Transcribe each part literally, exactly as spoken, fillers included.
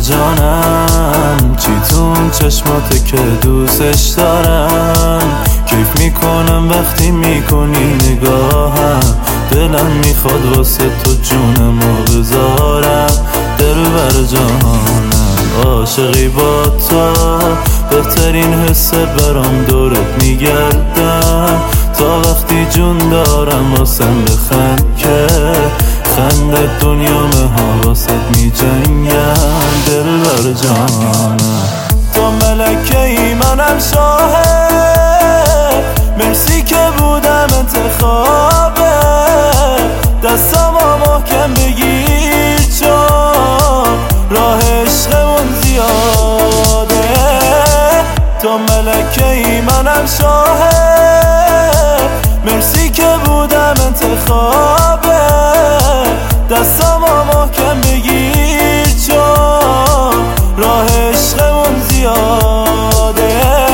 جانم، چیتون چشماته که دوستش دارم. کیف میکنم وقتی میکنی نگاهم، دلم میخواد واسه تو جونمو بذارم. دلبر جانم عاشقی با تو، بهترین حس برام دورت میگردم. تا وقتی جون دارم واسم بخند که خنده دنیامه ها واسه می جنگم. دلبر جانم تو ملکه ای منم شاهد، مرسی که بودم انتخابه. دستمو محکم بگیر چون راه عشقمون زیاده. تو ملکه ای منم شاهد، مرسی که بودم انتخابه. دستمو محکم بگیر چون راه عشقمون زیاده.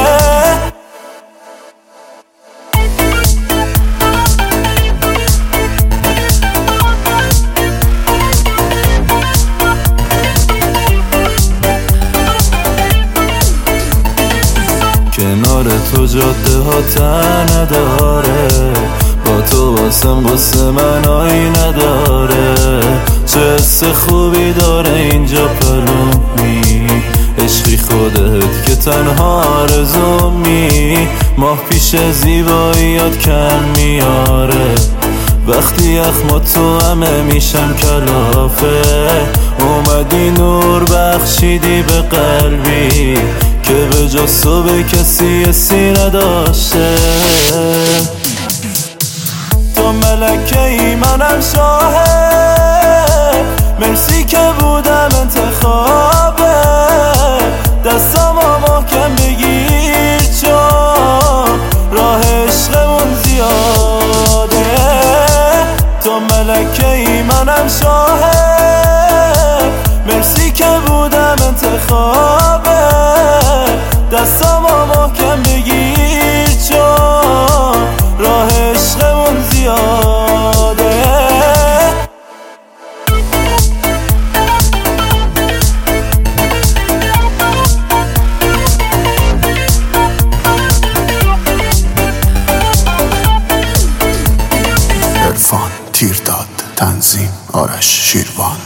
کنار تو جاده ها تن نداره، با تو واسم قصه منایی نداره. چه حس خوبی داره اینجا پرومی، عشقی خودت که تنها آرزومی. ماه پیش زیباییات کم میاره، وقتی یخما تو همه میشم کلافه. اومدی نور بخشیدی به قلبی که به جز تو به کسی حسی نداشته. تو ملکه ای منم شاهد، مرسی که بودم انتخابه. دستمو محکم بگیر چون راه عشقمون زیاده. تو ملکه ای منم شاهد، مرسی که بودم انتخابه. دستمو محکم بگیر چون راه عشقمون زیاده. عرفان تیرداد، تنظیم آرش شیروان.